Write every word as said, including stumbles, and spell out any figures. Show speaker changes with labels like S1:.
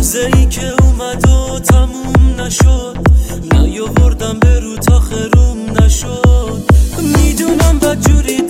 S1: روزه ای که اومد و تموم نشد، نیاوردم به رو تا خروم نشد. میدونم بدجوری